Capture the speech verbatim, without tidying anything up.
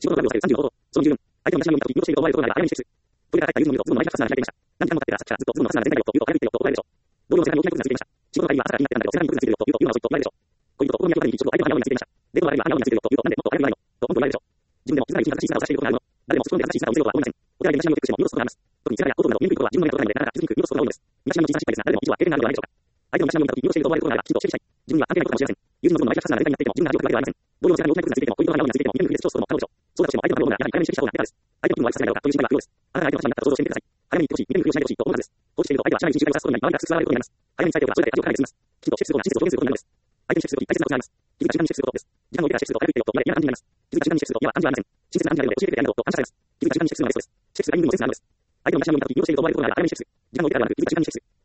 仕事の作業されるさんじゅうごほど。そのじゅうよん、相手の話し合いを見たとき、移動していると思われることがあれば、早めにチェックする。取り掛かったユーズのみとズボンの前にふたつなら開いていました。何時間も経ってからさっきからずっとズボンのファスナーが全体をというと早めに切ってよと答えるでしょう。同僚の背中に大きな服がついていました。仕事の帰りは朝から気になってたんだけど背中に服がついてるよというと言うのはそう言っているでしょう。恋人と大声にはついているよと言うと言うのはそう言って言われるでしょう。恋人とお好み焼き食べに行き、ちょうど相手の鼻緒についていました。デートの周りには鼻緒についているよと言うとなんでもっと早めにないのと本当には言われるでしょう。自分でも気づかない小さな優しいことがあるの。誰でも気づかない小さな優しいことをしていることがあるの。誰でも突っ込んで優しい姿を見せることはありません。お互いに話し合いをチェックしても見落とすことがあります。特に力や行動など見えにくいことは自分の目が届かないのでなかなか気づきにくい見落とすことが多いのです。身だしなみの小さな失敗ですが誰でも一度は経験があるのではないでしょうか。相手の身だしなみを見たとき見落としていると思われることがあればきちんとチェックしたい。自分には関係ないことかもしれません。友人のズボンの前にふたつなら全体になっていても自分が恥をかくわけではありません。同僚の背中に大きな服がついていても恋人の鼻緒についていても見えにくいです。超することも可能でしょう。そうだとしても相手の反応がやはり早めに指摘した方が絶対です。相手の気分を悪くさせないだろうかという心配は不要です。あなたが相手の立場になったら想像してみてください。早めに言ってほしい、見てにくいをしないでほしいと思うはずです。こうしていると相手はしないに心配をさすことになり周りがすすらわれることになります。早めに伝えておけばそれで相手をかなり済みます。きちんとチェックすることが事実を表現することになるのです。相手にチェックするとき大切なことがあります。気づいた瞬間にチェックすることです。時間を置いてからチェックすると早く言ってよと言われ嫌な感じになります。気づいた瞬間にチェックすると今は感じはありません。親切な感じがあるので教えてくれてありがとうと感謝されます。気づいた瞬間にチェックするのがベストです。チェックするタイミングにもセンスがあるのです。相手の身だしなみを見たとき見落としていると思われることがあれば早めにチェックする。時間を置いてからではなく気づいた瞬間にチェックする。